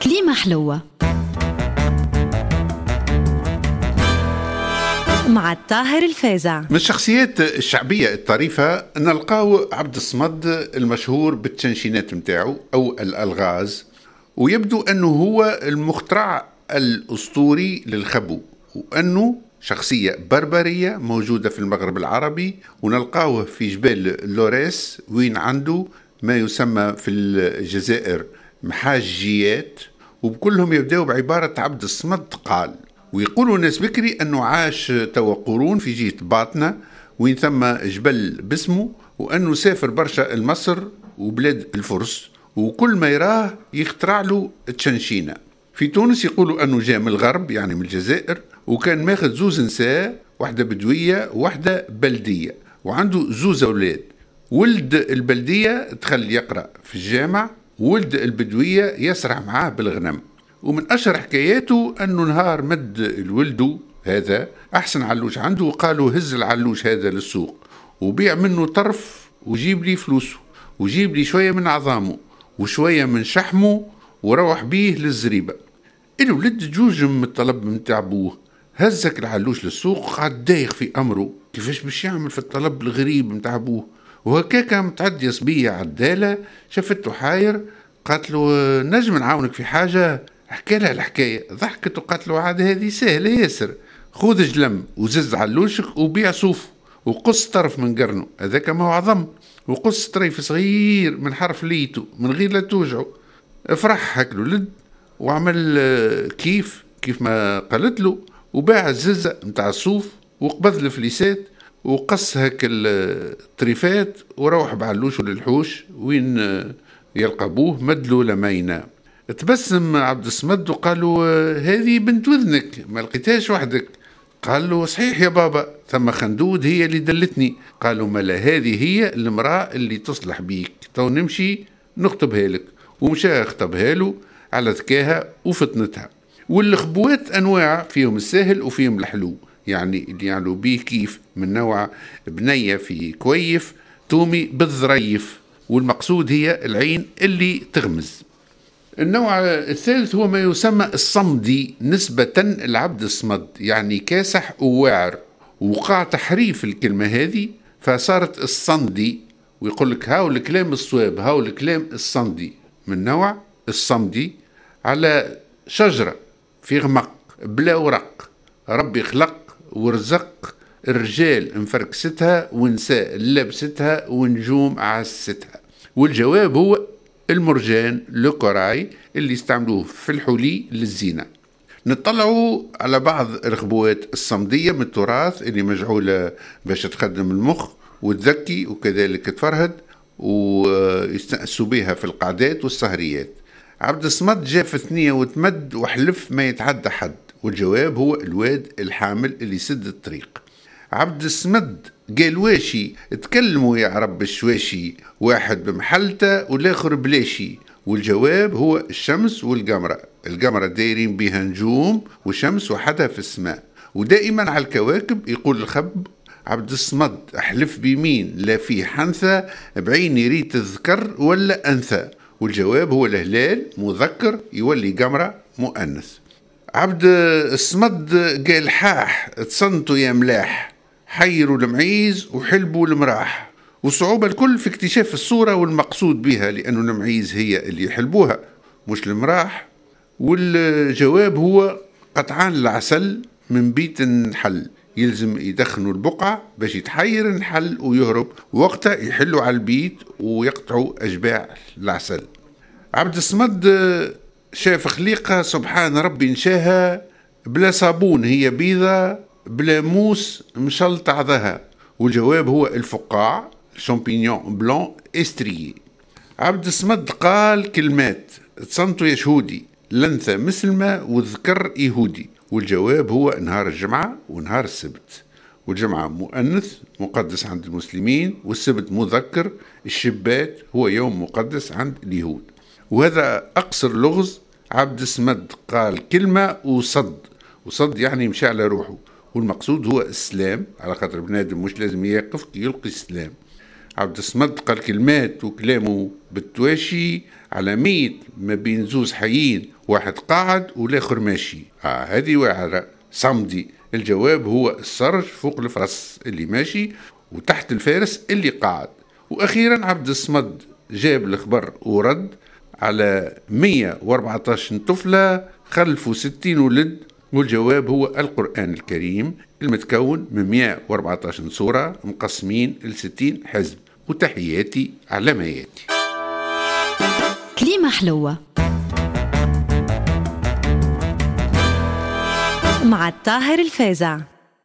كليمة حلوة مع الطاهر الفازع. من الشخصيات الشعبية الطريفة نلقاو عبد الصمد المشهور بالتنشينات متاعو أو الألغاز، ويبدو أنه هو المخترع الأسطوري للخبو، وأنه شخصية بربرية موجودة في المغرب العربي، ونلقاوه في جبال لوريس وين عنده ما يسمى في الجزائر محاجيات، وبكلهم يبدأوا بعبارة عبد الصمد قال. ويقولوا ناس بكري أنه عاش توا قرون في جهة باطنة وين ثم جبل باسمه، وأنه سافر برشا لمصر وبلاد الفرس، وكل ما يراه يخترع له التشنشينة. في تونس يقولوا أنه جاء من الغرب يعني من الجزائر، وكان ماخذ زوز نساء، واحدة بدوية وواحدة بلدية، وعنده زوز أولاد. ولد البلدية دخل يقرأ في الجامع، ولد البدوية يسرع معاه بالغنم. ومن أشهر حكاياته أنه نهار مد الولد هذا أحسن علوش عنده، وقالوا هز العلوش هذا للسوق وبيع منه طرف وجيب لي فلوسه، وجيب لي شوية من عظامه وشوية من شحمه وروح بيه للزريبة. الولد جوجم من الطلب من تعبوه، هزك العلوش للسوق، قعد دايخ في أمره كيفاش باش يعمل في الطلب الغريب من تعبوه. وهكاكا متعدي صبية عدالة شافته حاير، قالت له نجم نعاونك في حاجة؟ حكى لها الحكاية، ضحكت وقالت له عاد هذه سهلة ياسر، خذ جلم وزز علوشك وبيع صوف وقص طرف من قرنه هذاك ما هو عظم، وقص طريف صغير من حرف ليتو من غير لا توجعه. افرح هك الولد وعمل كيف ما قالت له، وباع الززة متاع الصوف وقبض الفليسات وقص هك الطريفات وروح بعلوشه للحوش وين يلقى ابوه مدلو لما ينام. تبسم عبد الصمد وقالوا هذه بنت وذنك ما لقيتهاش وحدك. قال له صحيح يا بابا، ثم خندود هي اللي دلتني. قالوا ملا هذه هي المرأة اللي تصلح بيك، تو نمشي نخطبها لك. ومشى خطبها له على ذكاها وفتنتها. والخبوات أنواع، فيهم السهل وفيهم الحلو، يعني اللي يعملوا بيه كيف من نوع بنية في كويف تومي بالظريف، والمقصود هي العين اللي تغمز. النوع الثالث هو ما يسمى الصمدي نسبة لعبد الصمد، يعني كاسح وواعر، وقع تحريف الكلمة هذه فصارت الصندي، ويقول لك هاو الكلام الصواب هاو الكلام الصندي. من نوع الصمدي على شجرة في غمق بلا ورق، ربي خلق ورزق الرجال مفركستها ونساء لبستها ونجوم عستها. والجواب هو المرجان لوكوراي اللي استعملوه في الحلي للزينة. نطلعوا على بعض الرغبوات الصمدية من التراث اللي مجعولة باش تخدم المخ وتذكي وكذلك تفرهد، ويستأسوا بها في القعدات والسهريات. عبد الصمد جاء في ثنية وتمد وحلف ما يتعدى حد، والجواب هو الواد الحامل اللي يسد الطريق. عبد الصمد قال واشي تكلموا يا رب الشواشي، واحد بمحلته والاخر بلاشي. والجواب هو الشمس والقمرة، القمرة دايرين بها نجوم والشمس وحدها في السماء. ودائما على الكواكب يقول الخب عبد الصمد احلف بيمين لا في حنثى، بعيني ريت الذكر ولا أنثى. والجواب هو الهلال مذكر يولي قمرة مؤنث. عبد الصمد قال حاح تصنتوا يا ملاح، حيروا المعيز وحلبوا المراح. والصعوبة الكل في اكتشاف الصورة والمقصود بها، لأنه المعيز هي اللي يحلبوها مش المراح. والجواب هو قطعان العسل من بيت النحل، يلزم يدخنوا البقعة باش يتحير النحل ويهرب، وقتها يحلوا على البيت ويقطعوا أجباع العسل. عبد الصمد شاف خليقة سبحان ربي نشاها، بلا صابون هي بيضة بلا موس مشلط عضها. والجواب هو الفقاع شامبينيون بلان استريي. عبد الصمد قال كلمات تصنتوا يا شهودي، لنثى مسلمة والذكر يهودي. والجواب هو نهار الجمعة ونهار السبت. والجمعة مؤنث مقدس عند المسلمين، والسبت مذكر الشبات هو يوم مقدس عند اليهود. وهذا أقصر لغز. عبد الصمد قال كلمة وصد يعني مشى على روحه، والمقصود هو السلام، على خاطر بنادم مش لازم يقف يلقي السلام. عبد الصمد قال كلمات وكلامه بالتواشي على ميت ما بين زوز حيين، واحد قاعد والآخر ماشي، هذه واحدة صمدي. الجواب هو السرج فوق الفرس اللي ماشي وتحت الفارس اللي قاعد. وأخيرا عبد الصمد جاب الخبر ورد على 114 طفلة خلفوا 60 ولد، والجواب هو القرآن الكريم المتكون من 114 سورة مقسمين ل60 حزب. وتحياتي على ما ياتي. كلمة حلوة مع الطاهر الفازع.